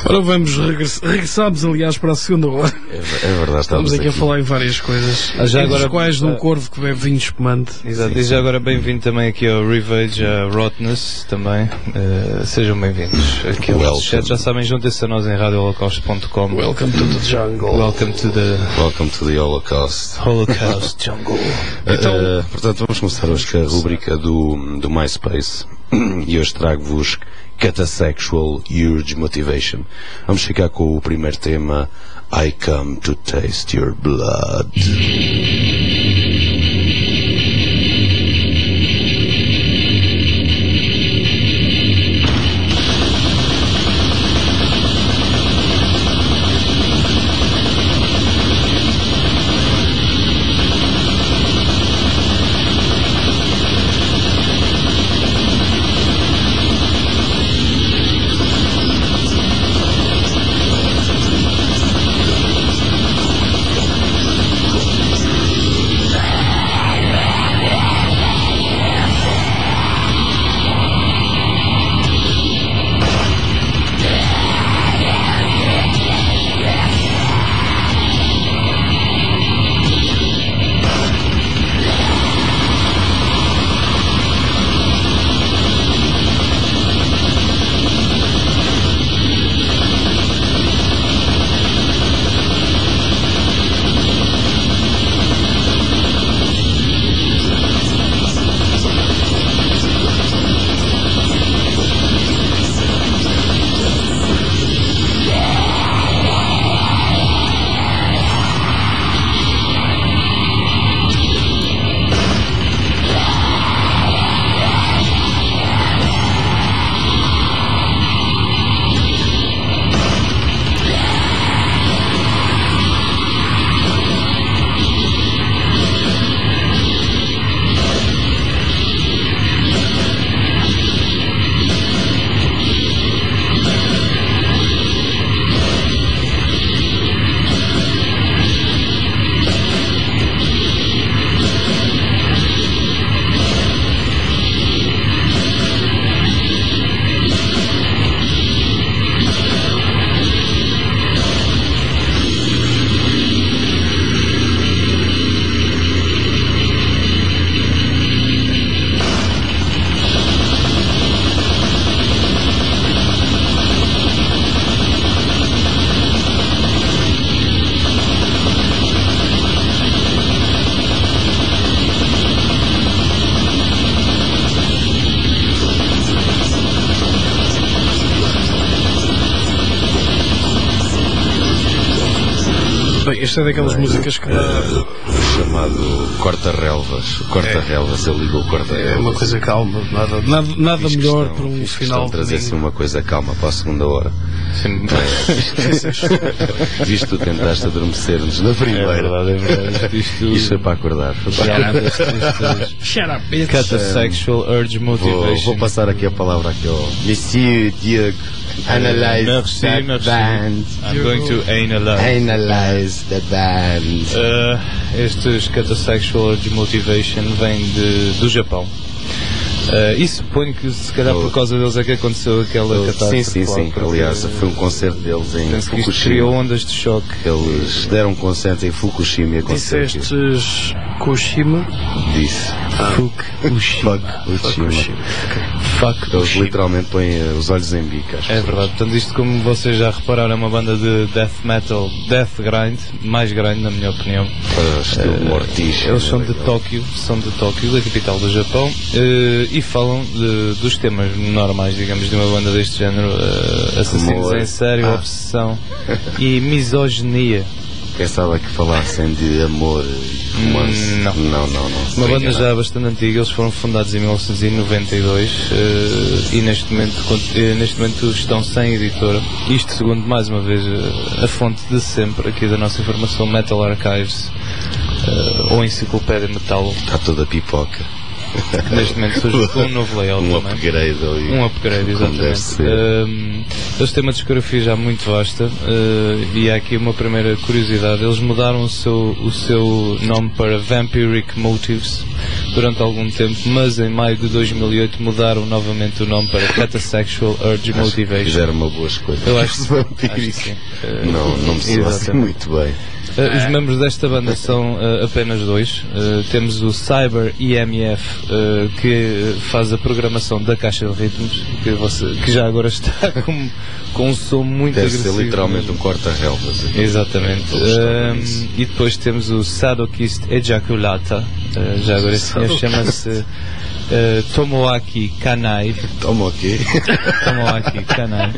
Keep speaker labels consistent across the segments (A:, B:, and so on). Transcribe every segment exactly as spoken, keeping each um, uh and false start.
A: Ora, vamos regress... regressamos, aliás, para a segunda hora.
B: É, é verdade, estamos,
A: estamos aqui,
B: aqui
A: a falar em várias coisas.
C: Ah, já agora,
A: os quais de um corvo que bebe vinho espumante.
C: Exato,
B: sim,
C: e
B: sim.
C: já agora bem-vindo também aqui ao Revage, a Rotness também. Uh, sejam bem-vindos. Aqui ao chat, já sabem, juntem-se a nós em radio holocausto ponto com.
A: Welcome to the jungle.
C: Welcome to the
B: Welcome to the Holocaust.
C: Holocaust Jungle.
B: Então, uh, portanto, vamos começar hoje com a rubrica do, do MySpace. E hoje trago-vos Catasexual Urge Motivation. Vamos ficar com o primeiro tema, I Come to Taste Your Blood.
A: Bem, esta é daquelas
B: Bem,
A: músicas que dá...
B: uh, o chamado corta-relvas. Corta-relvas, ele ligou o corta-relvas.
A: É uma coisa calma, nada, nada, nada
B: Fiz
A: melhor
B: questão,
A: para um
B: fiz
A: final
B: questão de trazer assim
A: domingo.
B: uma coisa calma para a segunda hora.
C: Sim.
B: Visto que tu tentaste adormecer-nos na
C: É
B: primeira.
C: verdade, é verdade. Isto,
B: Isto é para acordar. Foi para acordar.
A: Shut up, bitch.
C: Catasexual Urge
B: Vou,
C: Motivation.
B: vou passar aqui a palavra aqui ao Monsieur Diego. Analyze
C: Merci,
B: that
C: merci.
B: band.
C: I'm going to analyze.
B: Analyze the band.
C: Uh, estes Catasexual Urge Motivation vêm de, do Japão. Uh, e suponho que se calhar por causa deles é que aconteceu aquela catástrofe.
B: Sim, sim, sim.
C: Claro,
B: Aliás, foi um concerto deles em
C: penso que isto
B: Fukushima.
C: criou ondas de choque.
B: Eles deram um concerto em Fukushima e aconteceu aquilo.
A: Dissestes Kushima?
B: Disse.
C: Fukushima.
B: Fukushima.
C: Fuck
B: Eles literalmente põem uh, os olhos em bico. às
C: É
B: pessoas.
C: verdade, portanto isto, como vocês já repararam, é uma banda de death metal, death grind, mais grind na minha opinião.
B: Para estilo
C: Uh,
B: mortiche.
C: Eles são de Tóquio, são de Tóquio, da capital do Japão, uh, e falam de, dos temas normais, digamos, de uma banda deste género, uh, assassinos
B: Amor.
C: em série,
B: Ah.
C: obsessão e misoginia.
B: Pensava que falassem de amor e romance.
C: Hum, não.
B: Não, não, não.
C: Uma
B: Estou
C: banda
B: enganado.
C: já bastante antiga, eles foram fundados em mil novecentos e noventa e dois uh, e neste momento, cont- eh, neste momento estão sem editora. Isto segundo, mais uma vez, uh, a fonte de sempre aqui da nossa informação, Metal Archives, uh, ou Enciclopédia Metal.
B: Está toda pipoca.
C: que neste momento surge com um novo layout
B: um
C: também.
B: upgrade ali.
C: Um upgrade,
B: Como deve
C: exatamente.
B: ser.
C: Um, eles têm uma discografia já muito vasta uh, e há aqui uma primeira curiosidade. Eles mudaram o seu, o seu nome para Vampiric Motives durante algum tempo, mas em maio de dois mil e oito mudaram novamente o nome para Catasexual Urge
B: Acho que
C: Motivation.
B: fizeram uma boa escolha.
C: Eu acho, acho
B: Vampírico.
C: que sim. Uh,
B: Não, não me soa assim
C: exatamente.
B: muito bem.
C: Uh, os membros desta banda são uh, apenas dois. Uh, temos o Cyber E M F, uh, que faz a programação da caixa de ritmos, que, você, que já agora está com, com um som muito
B: Deve
C: agressivo.
B: ser literalmente
C: mesmo.
B: um corta-relvas.
C: Exatamente.
B: Estou a gostar
C: Um,
B: disso.
C: e depois temos o Sadokist Ejaculata. Uh, já agora esse senhor chama-se uh, Tomoaki Kanai.
B: Toma aqui.
C: Tomoaki Kanai.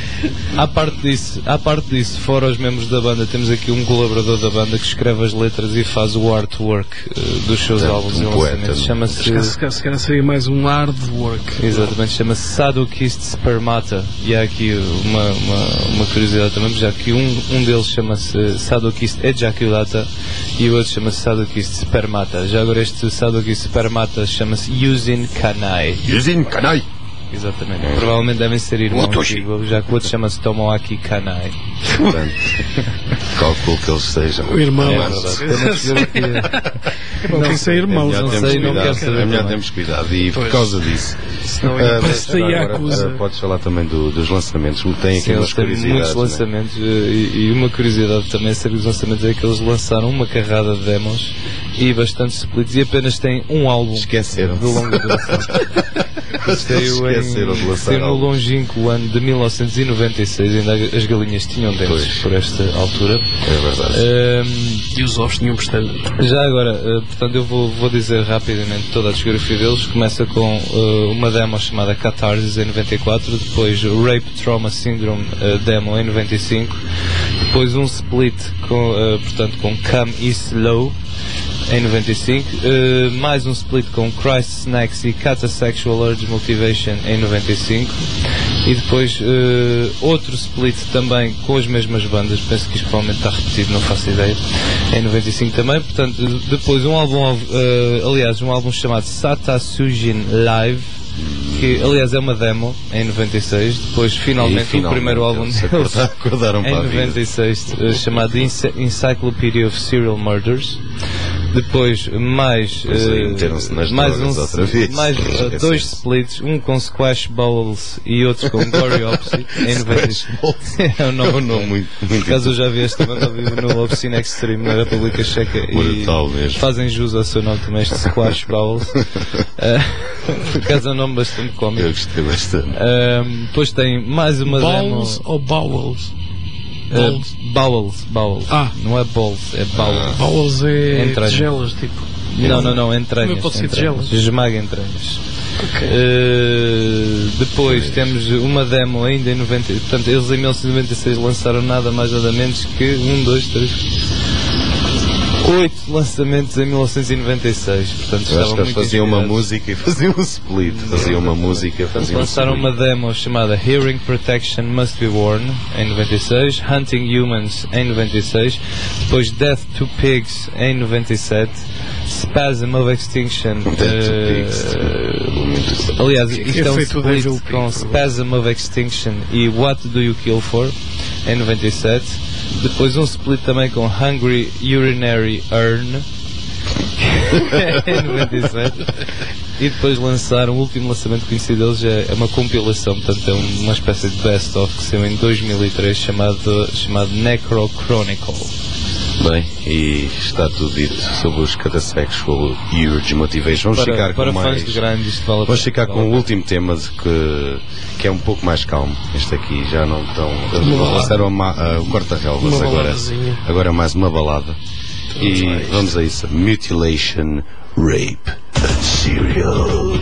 C: À parte disso, à parte disso, fora os membros da banda, temos aqui um colaborador da banda que escreve as letras e faz o artwork uh, dos seus
B: Portanto,
C: álbuns
B: um
C: e
B: poeta,
C: lançamentos.
B: não?
C: Chama-se.
A: Se calhar- se calhar- se calhar seria mais um hard work.
C: Exatamente, chama-se Sadokist Spermata. E há aqui uma, uma, uma curiosidade também, já que um, um deles chama-se Sadokist Ejaculata e o outro chama-se Sadokist Spermata. Já agora este Sadokist Spermata chama-se Yuzin Kanai.
B: Yuzin Kanai.
C: Exatamente. Provavelmente devem ser irmãos,
B: Watoshi.
C: digo eu, já que o outro chama-se Tomoaki Kanai.
B: Portanto, calculo que eles sejam.
A: O irmão.
C: É
B: Mas-
C: verdade. Tem uma fotografia-
A: Bom, tem que ser
B: É
A: irmãos.
B: melhor
A: Não
B: termos
C: sei, não
B: cuidado.
C: quero saber
B: É melhor
C: também.
B: termos cuidado. E por
A: Pois.
B: causa disso.
A: Senão
B: ah,
A: ele
B: mas
A: parece
B: agora,
A: Yakuza.
B: ah, podes falar também do- dos lançamentos. Tem aqui
C: Sim,
B: umas
C: eles têm
B: curiosidades.
C: muitos
B: né?
C: lançamentos eh, e, e uma curiosidade também sobre os lançamentos é que eles lançaram uma carrada de demos e bastantes splits e apenas têm um álbum
B: Esqueceram.
C: de longa duração. Saiu,
B: Esqueceram de
C: em,
B: lançar
C: saiu no
B: álbuns.
C: longínquo ano de mil novecentos e noventa e seis, ainda as galinhas tinham dentes
B: Pois.
C: por esta altura.
B: É verdade.
C: Ahm,
A: E os ovos tinham pestanas.
C: Já agora, eh, portanto, eu vou, vou dizer rapidamente toda a discografia deles. Começa com eh, uma demo chamada Catharsis em noventa e quatro, depois o Rape Trauma Syndrome eh, demo em noventa e cinco, depois um split com, eh, portanto, com Come Is Low em noventa e cinco, eh, mais um split com Christ Snacks e Catasexual Urge Motivation em noventa e cinco, e depois eh, outro split também com as mesmas bandas, penso que isto provavelmente está repetido, não faço ideia, em noventa e cinco também. Portanto, depois um álbum, eh, aliás, um álbum chamado Sata Sujin Live, que aliás é uma demo em noventa e seis, depois finalmente,
B: E, finalmente
C: o primeiro álbum
B: eles
C: deles
B: acordaram- acordaram
C: em
B: para a vida.
C: noventa e seis, eh, chamado Ency- Encyclopedia of Serial Murders. Depois mais
B: Pois aí,
C: eh,
B: meteram-se nas
C: mais,
B: drogas
C: um,
B: outra vez.
C: mais eh,
B: Esquece-se.
C: dois splits, um com Squash Bowls e outro com Goryopsy em noventa e seis. É um
B: É
C: nome,
B: um nome muito, muito
C: por acaso eu já vi esta banda ao vivo no Obscene Extreme na República Checa e
B: Brutal mesmo.
C: fazem jus ao seu nome também, este Squash Bowls. Eh, por acaso é um nome bastante
B: Eu
C: cómico.
B: gostei bastante.
C: Ahm, depois tem mais uma
A: Balls
C: demo.
A: ou bowels?
C: Uh, bowels, bowels.
A: Ah.
C: Não é balls, é bowels.
A: Bowels é
C: Entranha.
A: tigelas, tipo.
C: Não, não, não, entranhas.
A: Também pode ser
C: entranhas.
A: tigelas.
C: Esmaga entranhas.
A: Ok.
C: Uh, depois temos uma demo ainda em noventa. Portanto, eles em mil novecentos e noventa e seis lançaram nada mais nada menos que um, dois, três, oito lançamentos em mil novecentos e noventa e seis. Portanto,
B: Eu acho
C: estavam
B: que eles
C: muito
B: faziam uma
C: inspirados.
B: música e faziam um split. Faziam uma música e
C: Portanto,
B: faziam um
C: lançaram
B: split.
C: uma demo chamada Hearing Protection Must Be Worn em noventa e seis, Hunting Humans em noventa e seis, depois Death to Pigs em noventa e sete, Spasm of Extinction.
B: Death to
C: eh,
B: Pigs.
C: aliás,
A: Que- que
C: isto
A: é
C: é um
A: feito o
C: split
A: Devil
C: com
A: Pig,
C: Spasm of Extinction e What Do You Kill For em noventa e sete, depois um split também com Hungry Urinary Urn em noventa e sete. E depois lançaram, o último lançamento conhecido deles é, é uma compilação, portanto é um- uma espécie de best-of que saiu em dois mil e três chamado, chamado Necro Chronicle.
B: Bem, e está tudo dito sobre os Catasexual Urge Motivation. Vamos
C: Para,
B: ficar
C: para
B: com
C: fãs
B: mais...
C: de grande isto vale a
B: Vamos
C: pena,
B: ficar
C: vale
B: com
C: a
B: o
C: pena.
B: último tema de que, que é um pouco mais calmo. Este aqui já não tão. Eles
A: Uma balada.
B: lançaram a ma- a- o corta-relvas
A: Uma
B: agora.
A: baladazinha.
B: Agora é mais uma balada. E
A: a isto.
B: vamos a isso. Mutilation, Rape and Serial.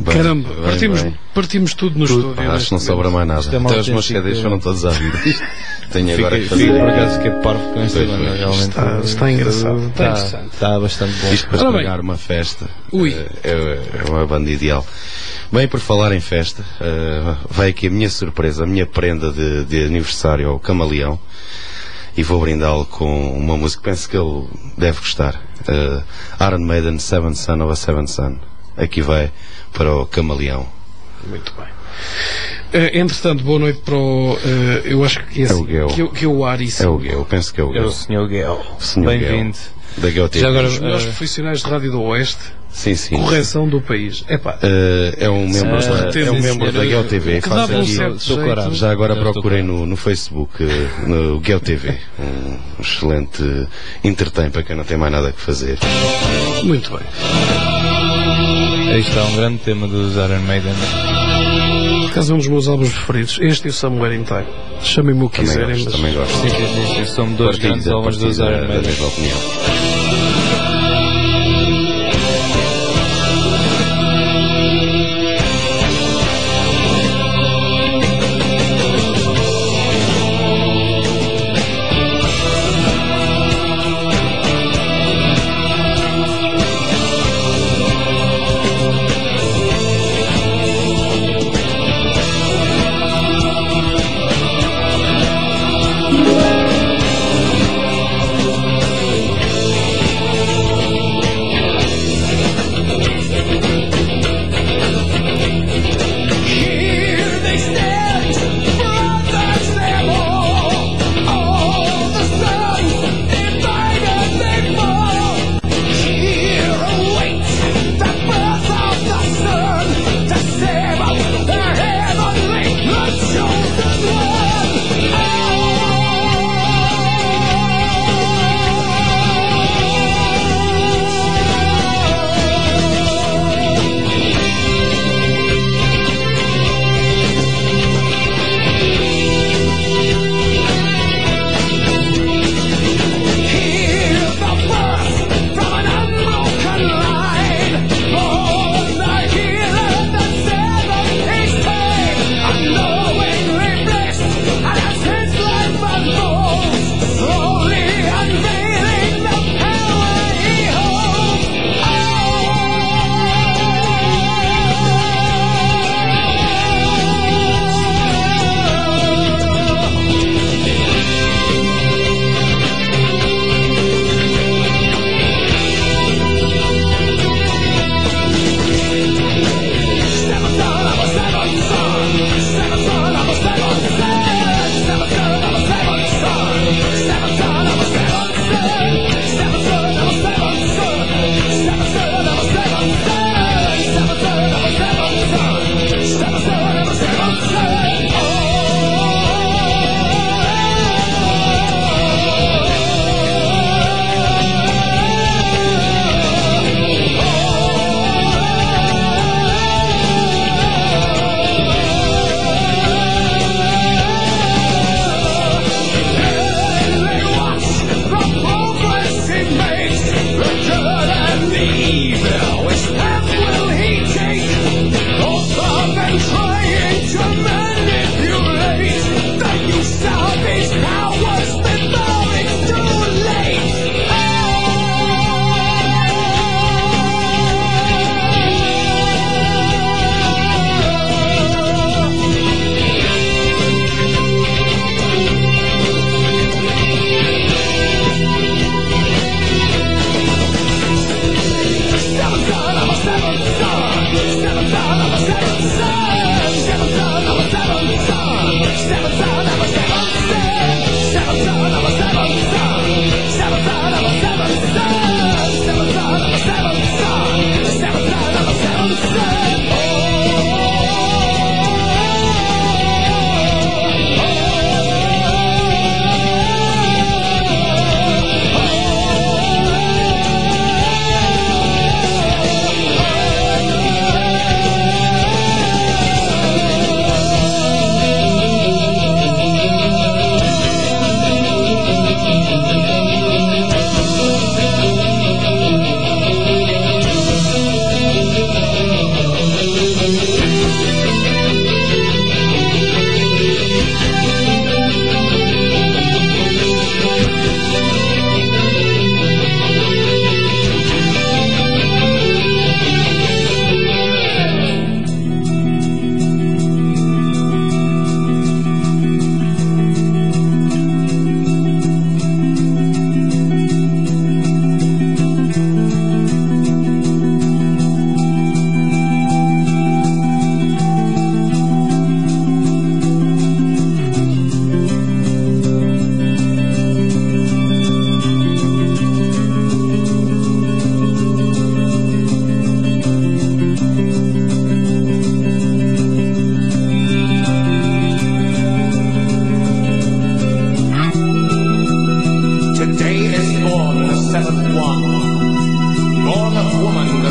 A: Caramba,
B: bem,
A: partimos,
B: bem.
A: partimos tudo no
B: Tudo,
A: estúdio.
B: acho que não sobra mais nada.
C: Isto é uma
B: Até os meus
C: autêntica-
B: C Ds foram todos à vida. Tenho agora que
C: Fica,
B: fazer.
C: fica por acaso que é parvo com esta
B: Pois,
C: banda,
B: pois.
C: realmente.
A: Está- está engraçado, está
C: Está,
A: interessante.
C: está bastante bom.
B: Isto para
A: Ora bem.
B: estragar uma festa
A: Ui.
B: eh, é, é uma banda ideal. Bem, por falar em festa, eh, vai aqui a minha surpresa, a minha prenda de, de aniversário ao Camaleão, e vou brindá-lo com uma música que penso que ele deve gostar. Uh, Iron Maiden, Seventh Son of a Seventh Son. Aqui vai para o Camaleão.
A: Muito bem. Eh, entretanto, boa noite para o. eh, eu acho que é,
B: É o
A: assim,
B: Guel.
A: que, eu- que o Ari
B: É o Guel, eu penso que é o
C: É
B: Guel.
C: o senhor Guel.
B: O senhor
C: Bem-vindo.
B: Da Guel T V.
C: Já agora-
A: Os melhores
C: eh,
A: profissionais de rádio do Oeste,
B: Sim, sim.
A: correção do país. Epá,
B: Uh, é um membro,
C: Eh,
B: é um
C: sim,
B: membro
C: senhor,
B: da Guel T V.
A: que
B: Faz
A: dava um
B: aqui-
A: certo
C: Estou
A: jeito.
C: corado.
B: Já agora
C: Eu estou
B: procurem no, no Facebook, eh, no Guel T V. Um excelente eh, entretém para quem não tem mais nada que fazer.
A: Muito bem.
C: Aí está um grande tema dos Iron Maiden.
A: Por acaso é um dos meus álbuns preferidos. Este e o Somewhere in Time. Chamem-me o que
B: Também
A: quiserem,
B: gosto,
A: mas.
B: também gosto.
C: Sim, sim, sim, sim. São dois
B: Partilho
C: grandes
B: da-
C: álbuns dos
B: partilho da-
C: Iron
B: da
C: Maiden.
B: mesma opinião.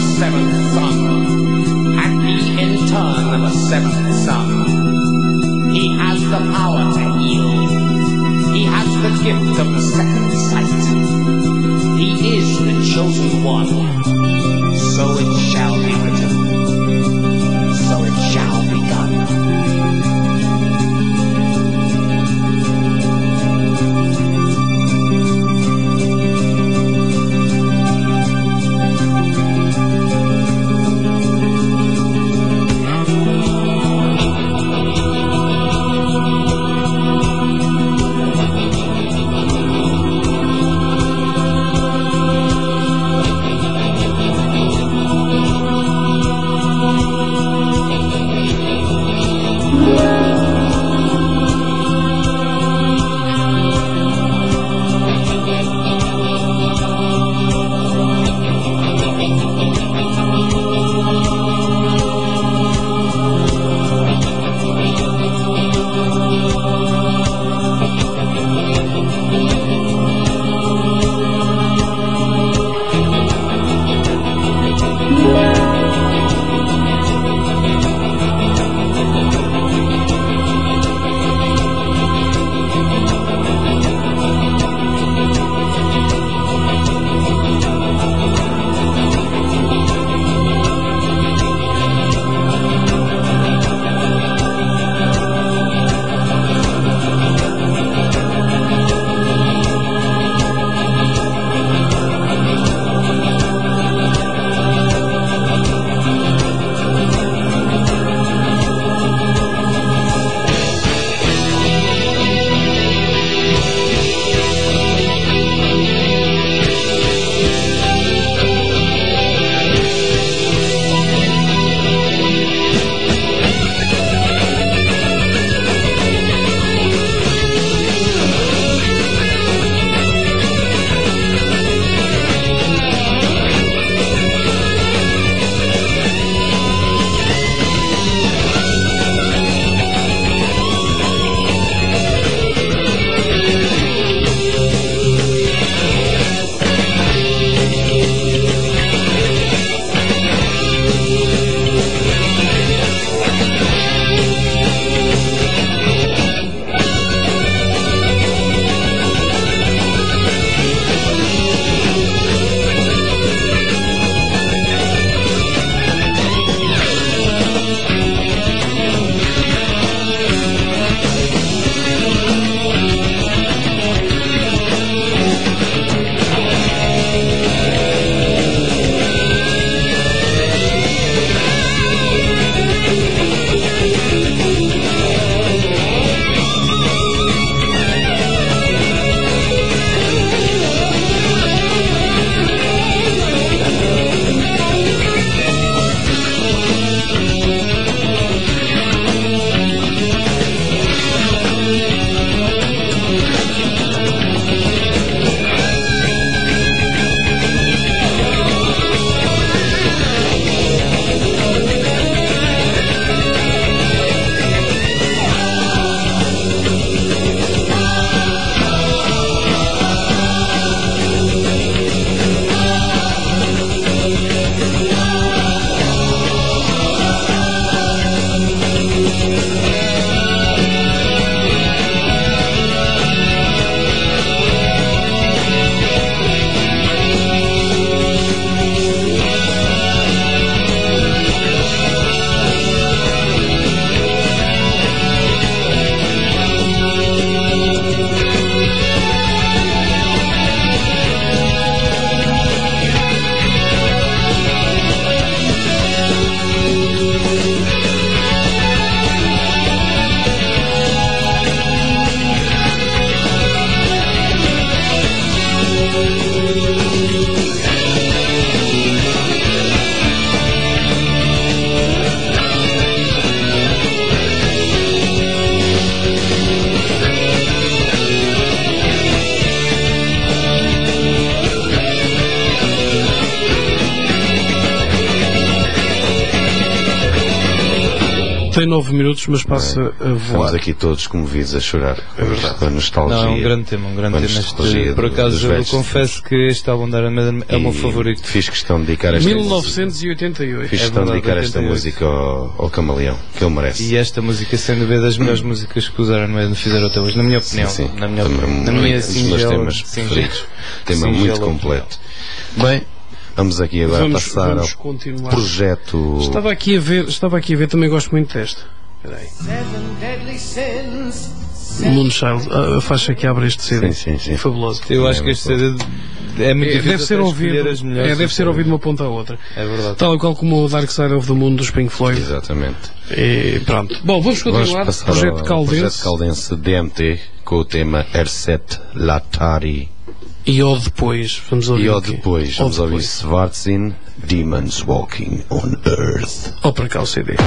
D: seventh son, and he in turn the seventh son. He has the power to heal. He has the gift of the second sight. He is the chosen one. So it shall be written. So it shall be done.
A: Tem nove minutos, mas passa
B: É.
A: a voar.
B: Estamos aqui todos comovidos a chorar.
A: É verdade.
B: Com a nostalgia.
C: Não, é um grande tema, um grande
B: com a
C: tema.
B: nostalgia
C: Este, por
B: do-
C: acaso,
B: dos
C: eu
B: velhos
C: confesso que este álbum da Iron Maiden é o meu
B: E
C: favorito.
B: Fiz questão de dedicar esta
A: mil novecentos e oitenta e oito.
B: Fiz
C: É
B: questão de
C: verdade,
B: dedicar esta
C: oitenta e oito.
B: música ao, ao Camaleão, que ele merece.
C: E esta música, sem dúvida, das melhores músicas que os Iron Maiden fizeram até hoje, na minha opinião.
B: Sim, sim.
C: Na minha,
B: Também
C: na
B: um
C: minha
B: dos meus
C: singela,
B: temas
C: singela-
B: preferidos. Tema
C: singela
B: muito
C: opinião.
B: completo. Bem, vamos aqui agora
A: Vamos,
B: passar
A: vamos
B: ao
A: continuar.
B: projeto.
A: Estava aqui a ver, estava aqui a ver, também gosto muito desta. Espera aí.
D: Seven deadly sins.
A: Moonchild, a, a faixa que abre este C D.
B: Sim, sim, sim.
A: Fabulosa.
C: Eu acho que este C D é muito
A: É,
C: difícil
A: deve ser
C: até
A: ouvido,
C: escolher as melhores.
A: é, deve ser ouvido de uma ponta à outra.
C: É verdade.
A: Tal e qual como o Dark Side of the Moon dos Pink Floyd.
B: Exatamente.
A: E pronto. Bom, vamos
B: Vamos
A: continuar.
B: passar
A: Projeto
B: ao
A: Caldense.
B: projeto Caldense D M T com o tema Erset Latari.
A: E ao depois, vamos ouvir
B: E ao
A: o quê?
B: depois,
A: Ao
B: vamos ouvir
A: depois.
B: Svartsin, Demons Walking on Earth.
A: Ou para cá o C D.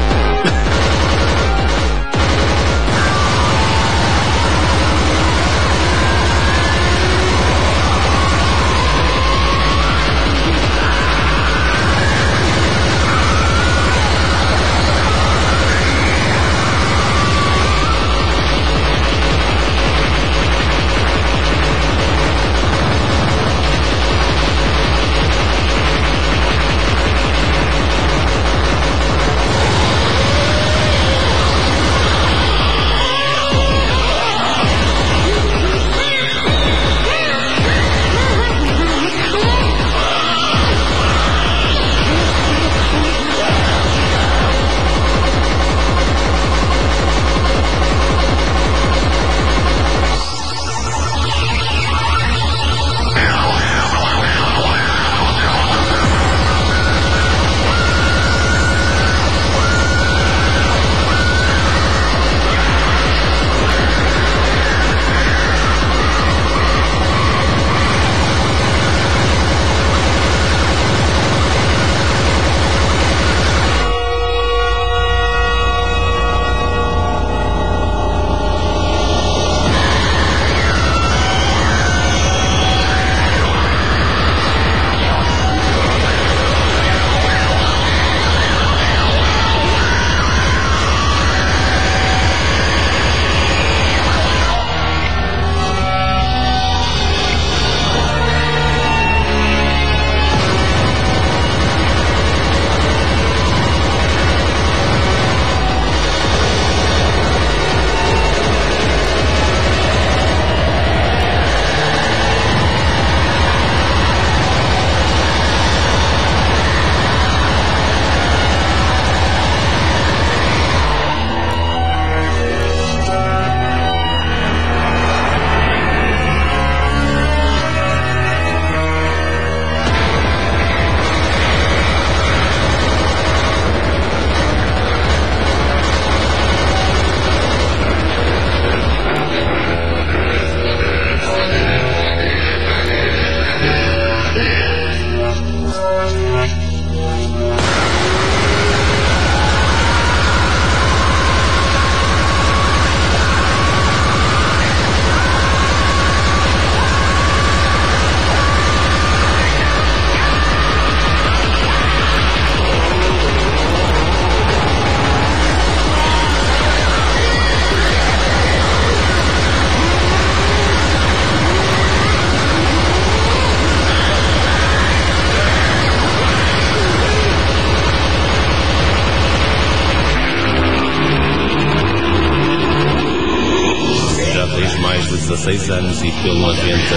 E: dezasseis anos e pelo noventa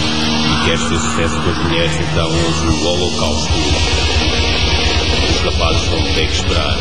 E: e queres ter sucesso com as mulheres, então ouve o Holocausto. Os rapazes vão ter que esperar.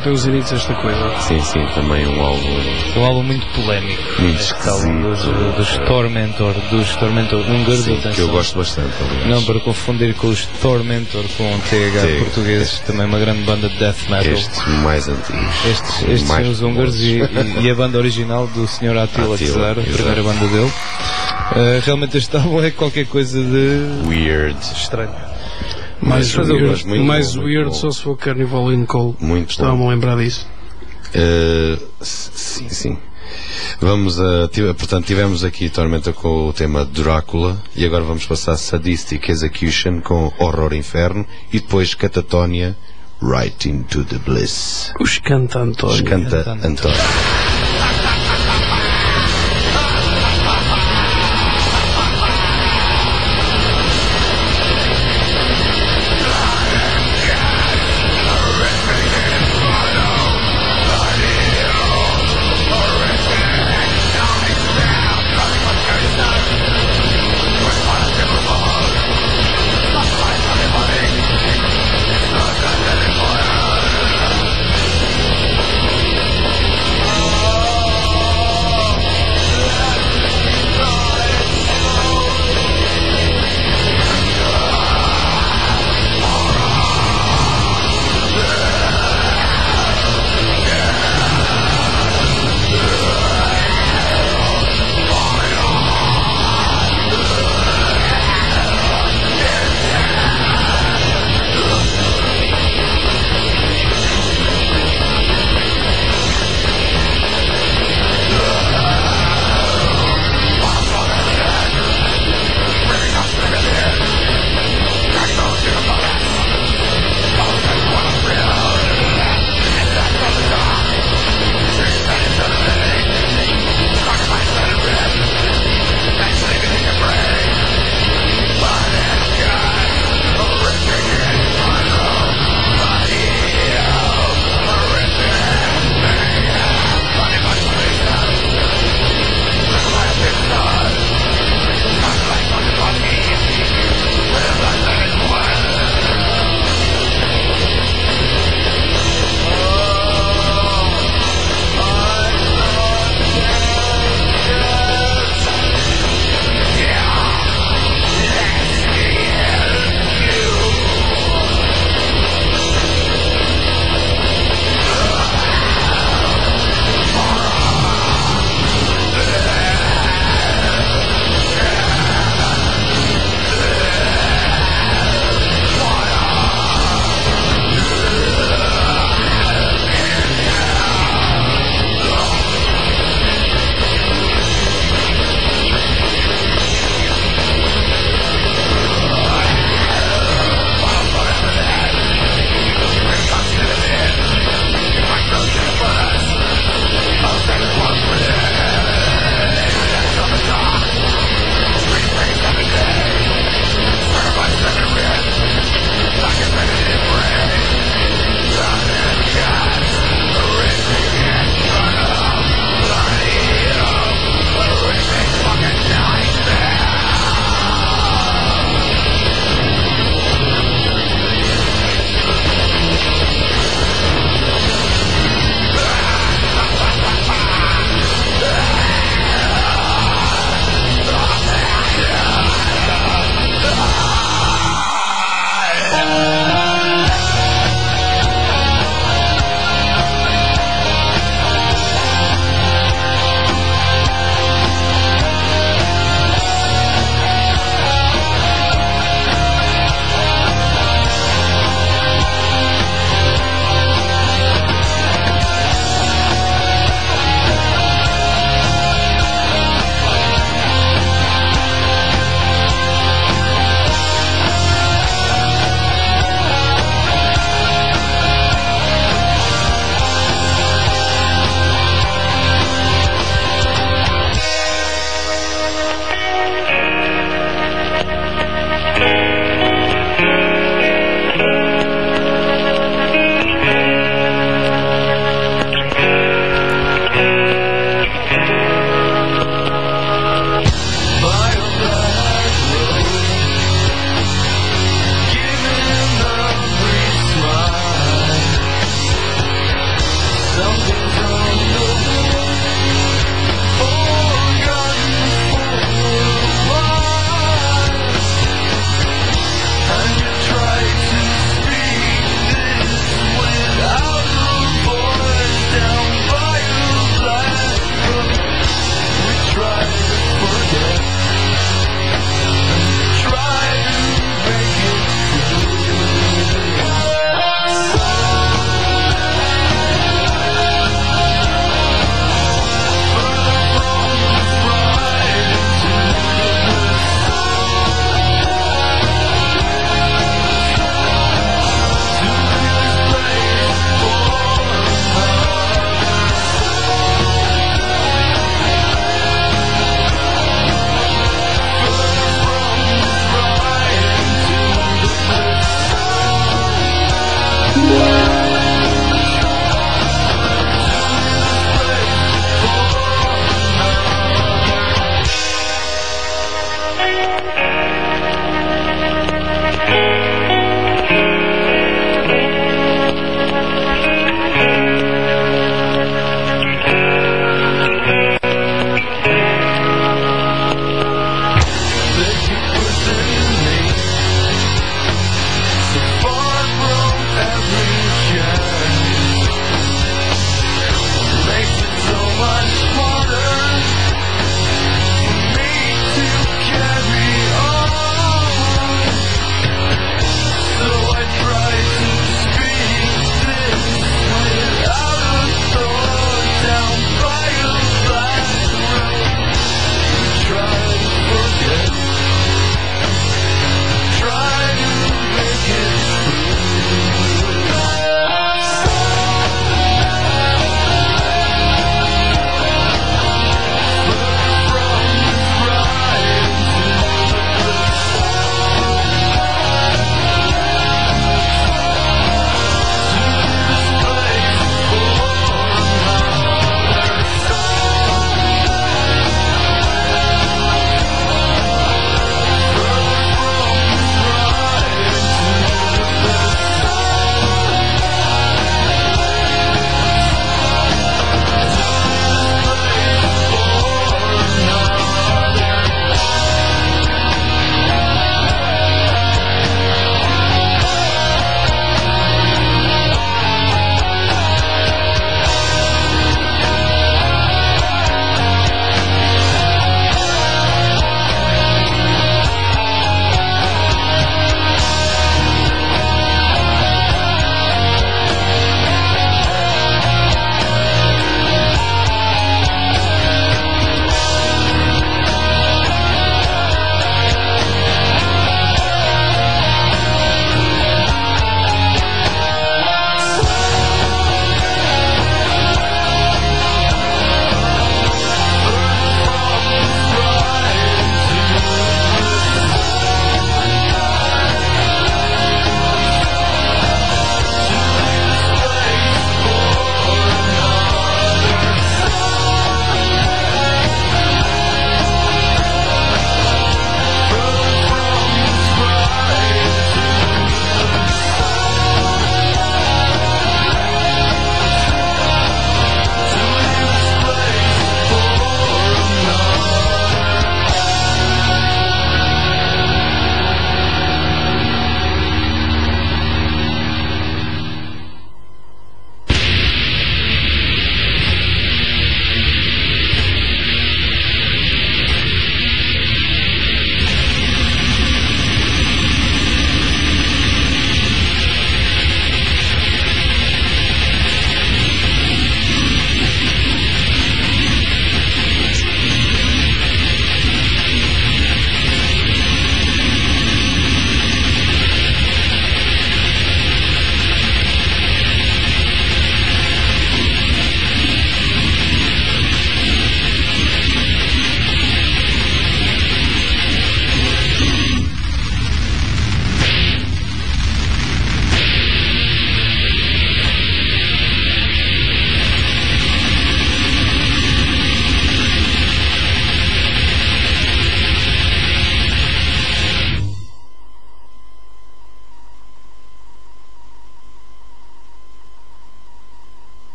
A: já tem os inícios desta coisa.
B: Sim, sim, também um álbum.
C: Um álbum muito polémico.
B: Muito
C: Este álbum dos, dos Tormentor, dos Tormentor húngaros,
B: Sim,
C: atenção.
B: que eu gosto bastante, aliás.
C: Não para confundir com os Tormentor com T H
B: Sim.
C: portugueses, também uma grande banda de death metal.
B: Estes mais antigos.
C: Estes, estes
B: mais
C: são os húngaros e, e, e a banda original do senhor Attila
B: Attila,
C: Czar, a
B: exato.
C: primeira banda dele. Uh, realmente este álbum é qualquer coisa de
B: Weird.
C: estranho.
A: Mais
B: Mas eu
A: weird,
B: gosto muito
A: mais
B: bom, muito
A: weird
B: bom.
A: só se for Carnival in Cold.
B: Muito
A: Estava-me
B: bom.
A: a lembrar disso.
B: Uh, sim, sim. Vamos a. tive- Portanto, tivemos aqui Tormenta com o tema Drácula e agora vamos passar Sadistic Execution com Horror Inferno e depois Catatonia Right into the Bliss.
A: Os canta António.
B: Canta
C: Canta
B: António.
F: Thank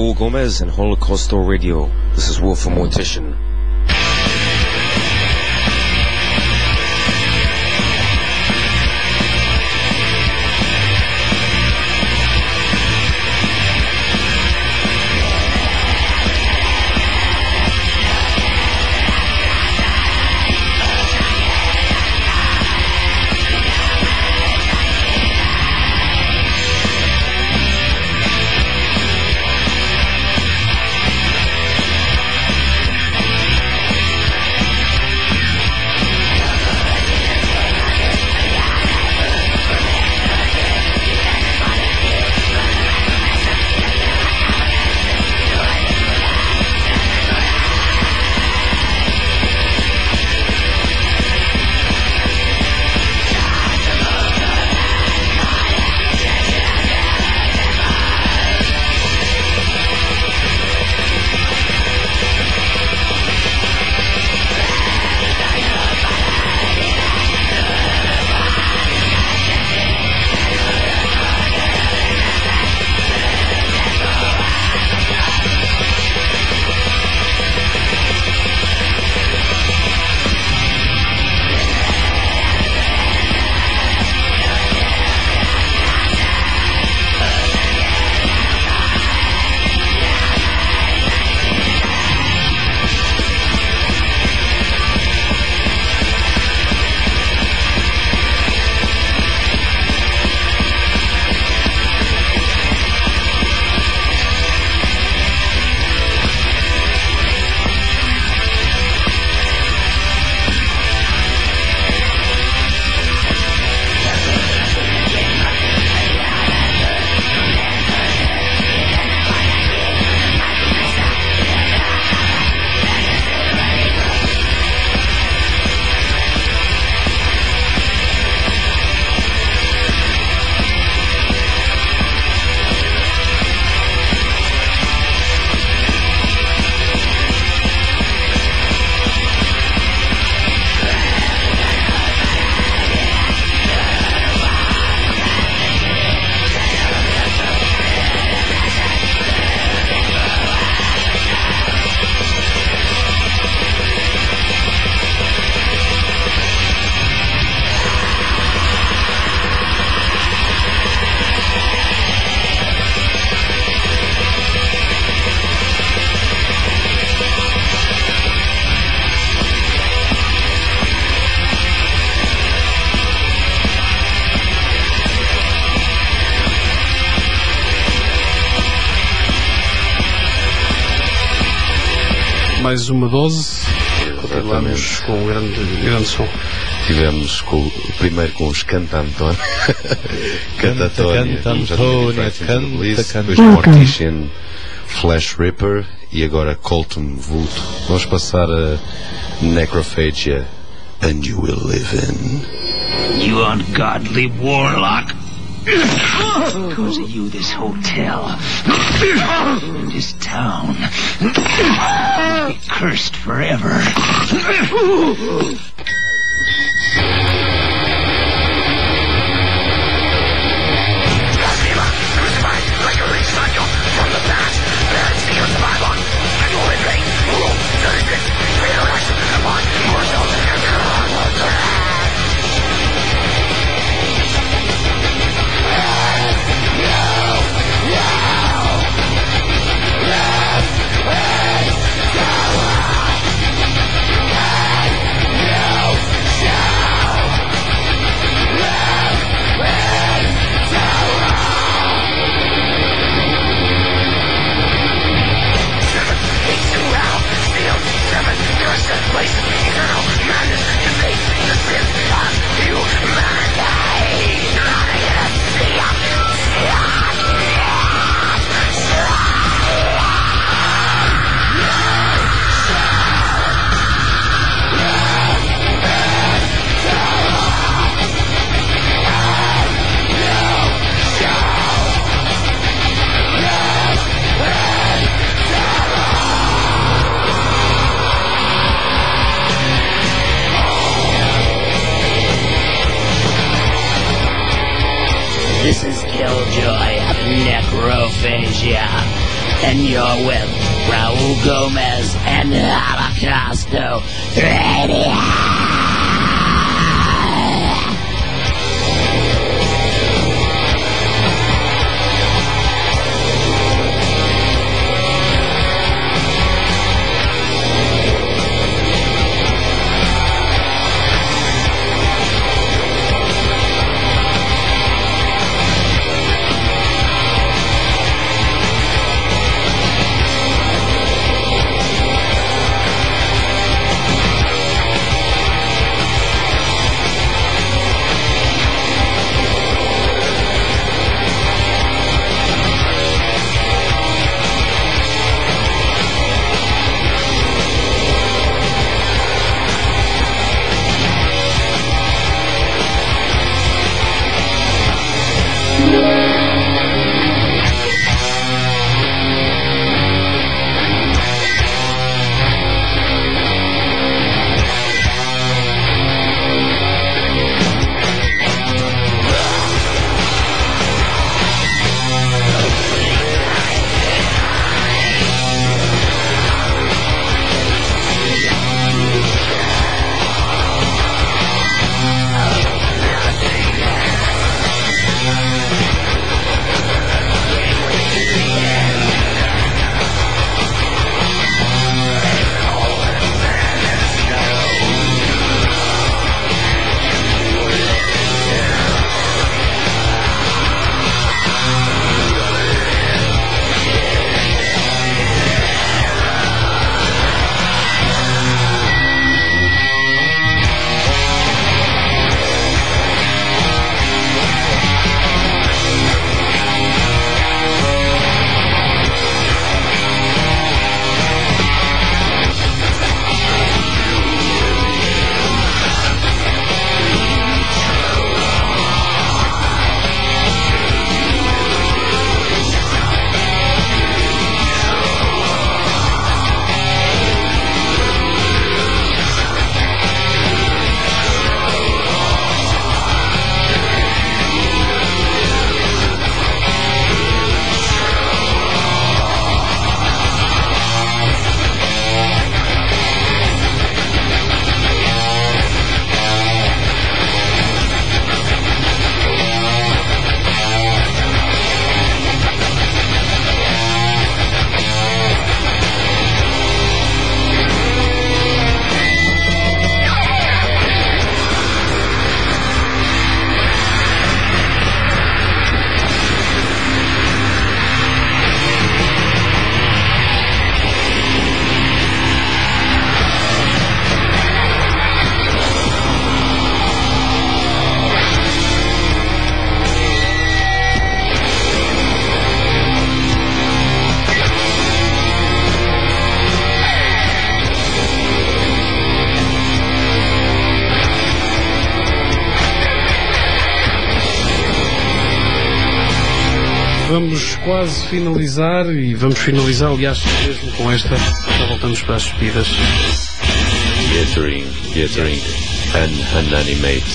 F: Raul Gomez and Holocausto Radio. This is Wolf of Mortician.
A: Mais uma dose. Continuamos com um grande, grande som.
B: Tivemos com, primeiro com os Cantanton Cantatónia,
C: Cantatónia,
B: depois Mortician, Flash Ripper e agora Colton Vulto. Vamos passar a Necrophagia, And You Will Live In.
G: You ungodly warlock. Because of you, this hotel and this town will be cursed forever. This is Killjoy of Necrophagia. and you're with Raul Gomez and Holocausto Radio.
A: Vamos quase finalizar e vamos finalizar, aliás, mesmo com esta, já voltamos para as despedidas.
B: Gathering, gathering, and unanimate.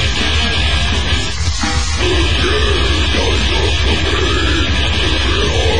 H: Yeah.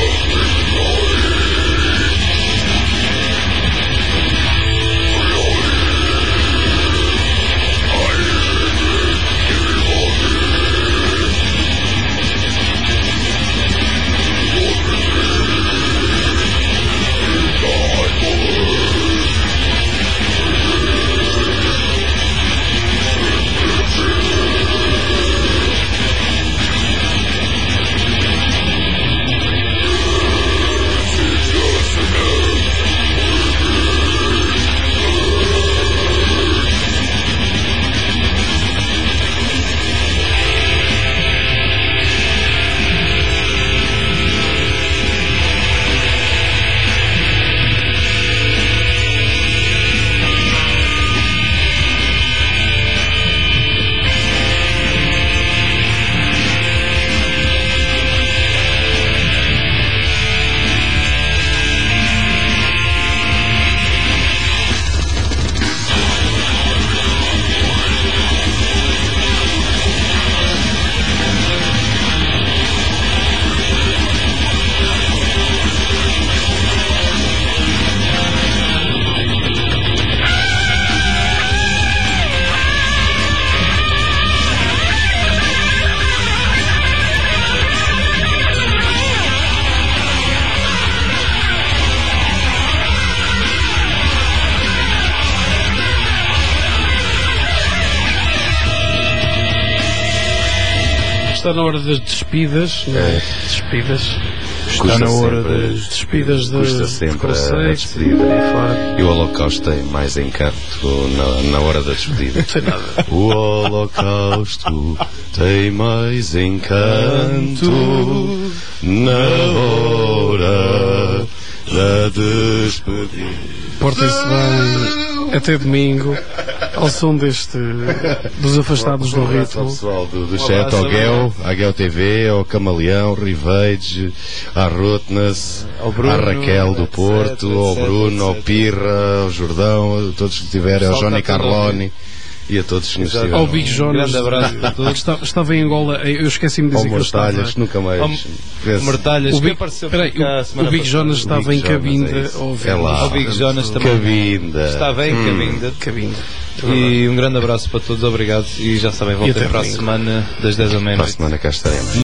A: está na hora das despidas, não é? Despidas.
B: Está na hora
A: das despidas de
B: custa sempre a
A: conceitos,
B: despedida.
A: e fora.
B: E o Holocausto tem mais encanto na, na hora da despedida.
A: Não tem nada.
B: O Holocausto tem mais encanto na hora da despedida.
A: Portem-se bem até domingo, ao som deste dos afastados do
B: Um abraço ao
A: ritmo.
B: pessoal do, do chat, ao Guel, à Guel T V, ao Camaleão, Rivage, à Rotnas,
C: Ao Bruno,
B: à Raquel do
C: etc,
B: Porto, ao
C: etc,
B: Bruno, ao
C: etcétera.
B: Pirra, ao Jordão, a todos que estiverem, ao
C: Pessoal
B: Johnny
C: que está tudo
B: Carloni e a todos que nos
C: Exato.
B: estiveram.
A: Ao Big Jonas,
C: grande abraço para todos.
A: Estava, estava em Angola, eu esqueci-me de
B: Ao
A: dizer que ele estava.
B: Mortalhas, que nunca mais.
C: Ao
B: vê-se.
C: Mortalhas,
A: O
C: que
A: Big,
C: apareceu
A: peraí,
C: cá a
A: o,
C: semana
A: o Big
C: passada.
A: Jonas estava
B: Big
A: em
B: Jonas,
A: Cabinda
B: é isso.
A: a ouvir.
B: É lá.
C: Ao Big Jonas também.
B: Cabinda.
C: Estava em Cabinda.
A: Cabinda.
C: E um grande abraço para todos, obrigado. E já sabem, voltem
A: até
C: para a
A: domingo.
C: semana das dez à
B: Para a
C: meia-noite.
B: semana cá estaremos.